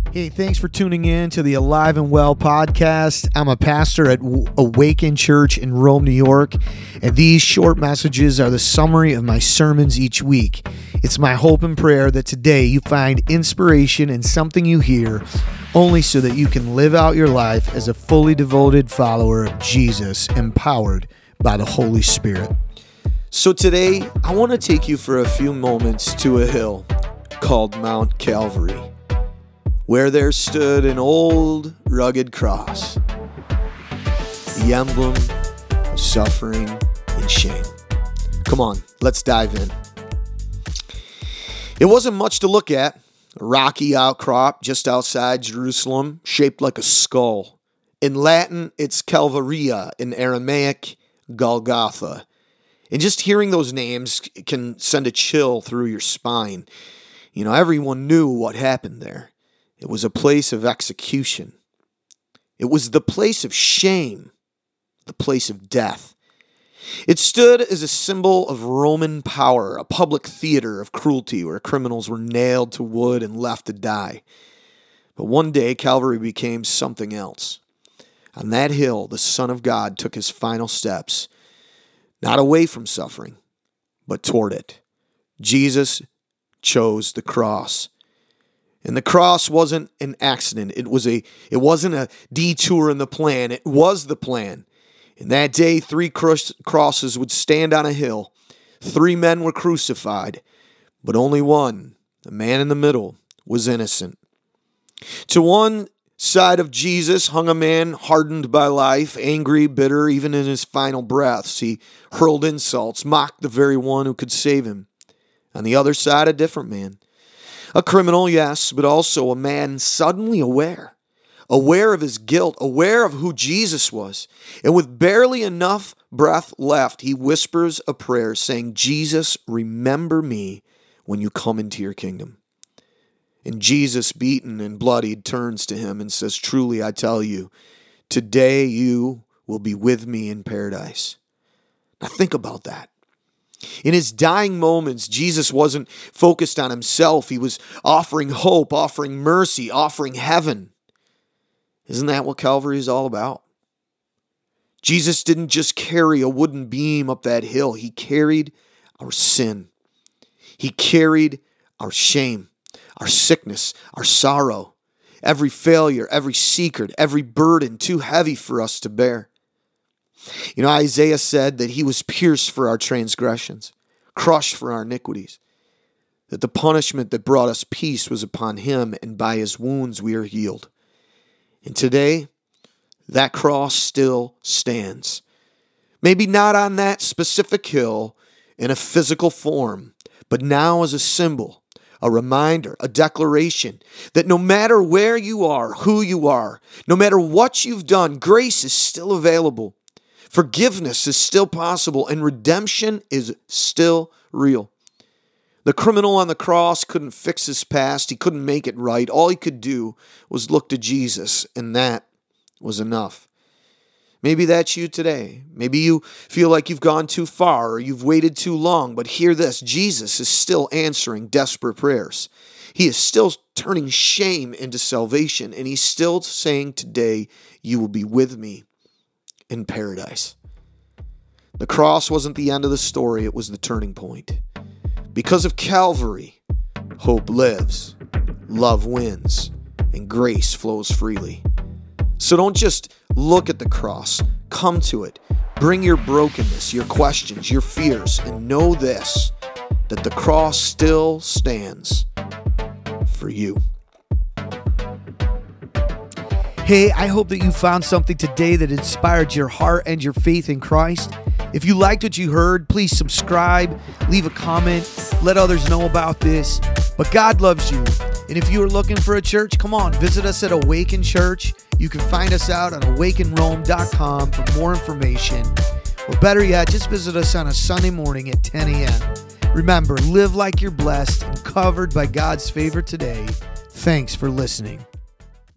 Hey, thanks for tuning in to the Alive and Well podcast. I'm a pastor at Awaken Church in Rome, New York, and these short messages are the summary of my sermons each week. It's my hope and prayer that today you find inspiration in something you hear, only so that you can live out your life as a fully devoted follower of Jesus, empowered by the Holy Spirit. So today, I want to take you for a few moments to a hill called Mount Calvary, where there stood an old, rugged cross, the emblem of suffering and shame. Come on, let's dive in. It wasn't much to look at. A rocky outcrop just outside Jerusalem, shaped like a skull. In Latin, it's Calvaria. In Aramaic, Golgotha. And just hearing those names can send a chill through your spine. You know, everyone knew what happened there. It was a place of execution. It was the place of shame, the place of death. It stood as a symbol of Roman power, a public theater of cruelty where criminals were nailed to wood and left to die. But one day, Calvary became something else. On that hill, the Son of God took his final steps, not away from suffering, but toward it. Jesus chose the cross. And the cross wasn't an accident. It wasn't a detour in the plan. It was the plan. And that day, 3 crosses would stand on a hill. 3 men were crucified, but only one, the man in the middle, was innocent. To one side of Jesus hung a man hardened by life, angry, bitter, even in his final breaths. He hurled insults, mocked the very one who could save him. On the other side, a different man. A criminal, yes, but also a man suddenly aware of his guilt, aware of who Jesus was. And with barely enough breath left, he whispers a prayer saying, "Jesus, remember me when you come into your kingdom." And Jesus, beaten and bloodied, turns to him and says, "Truly, I tell you, today you will be with me in paradise." Now think about that. In his dying moments, Jesus wasn't focused on himself. He was offering hope, offering mercy, offering heaven. Isn't that what Calvary is all about? Jesus didn't just carry a wooden beam up that hill. He carried our sin. He carried our shame, our sickness, our sorrow, every failure, every secret, every burden too heavy for us to bear. You know, Isaiah said that he was pierced for our transgressions, crushed for our iniquities, that the punishment that brought us peace was upon him, and by his wounds we are healed. And today, that cross still stands. Maybe not on that specific hill in a physical form, but now as a symbol, a reminder, a declaration that no matter where you are, who you are, no matter what you've done, grace is still available. Forgiveness is still possible, and redemption is still real. The criminal on the cross couldn't fix his past. He couldn't make it right. All he could do was look to Jesus, and that was enough. Maybe that's you today. Maybe you feel like you've gone too far or you've waited too long, but hear this. Jesus is still answering desperate prayers. He is still turning shame into salvation, and he's still saying today, "You will be with me in paradise." The cross wasn't the end of the story, it was the turning point. Because of Calvary, hope lives, love wins, and grace flows freely. So don't just look at the cross, come to it. Bring your brokenness, your questions, your fears, and know this, that the cross still stands for you. Hey, I hope that you found something today that inspired your heart and your faith in Christ. If you liked what you heard, please subscribe, leave a comment, let others know about this. But God loves you. And if you are looking for a church, come on, visit us at Awaken Church. You can find us out on awakenrome.com for more information. Or better yet, just visit us on a Sunday morning at 10 a.m. Remember, live like you're blessed and covered by God's favor today. Thanks for listening.